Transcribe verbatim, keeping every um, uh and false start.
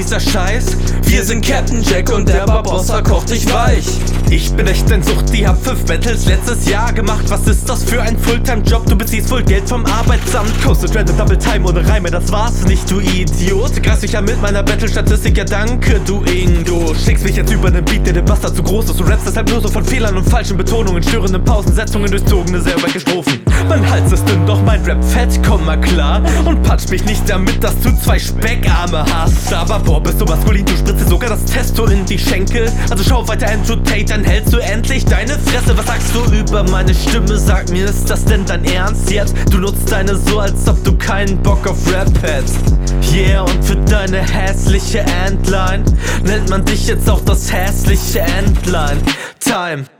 dieser Scheiß? Wir sind Captain Jack und der Barbossa kocht dich weich. Ich bin echt ein Suchti, hab fünf Battles letztes Jahr gemacht. Was ist das für ein Fulltime-Job? Du beziehst voll Geld vom Arbeitsamt. Coasted Random Double Time ohne Reime, das war's nicht, du Idiot. Greifst dich ja mit meiner Battle-Statistik, ja danke, du Ingo. Schickst mich jetzt über den Beat, der dem Bastard zu groß ist. Du rappst deshalb nur so von Fehlern und falschen Betonungen, störenden Pausen, Setzungen, durchzogene, sehr weite Strophen. Mein Hals ist dünn, doch mein Rap fett, komm mal klar. Und patsch mich nicht damit, dass du zwei Speckarme hast. Aber boah, bist du maskulin, du spritzt dir sogar das Testo in die Schenkel. Also schau weiter Andrew Tate, dann hältst du endlich deine Fresse. Was sagst du über meine Stimme? Sag mir, ist das denn dein Ernst jetzt? Du nutzt deine so, als ob du keinen Bock auf Rap hättest. Yeah, und für deine hässliche Endline nennt man dich jetzt auch das hässliche Endline. Time.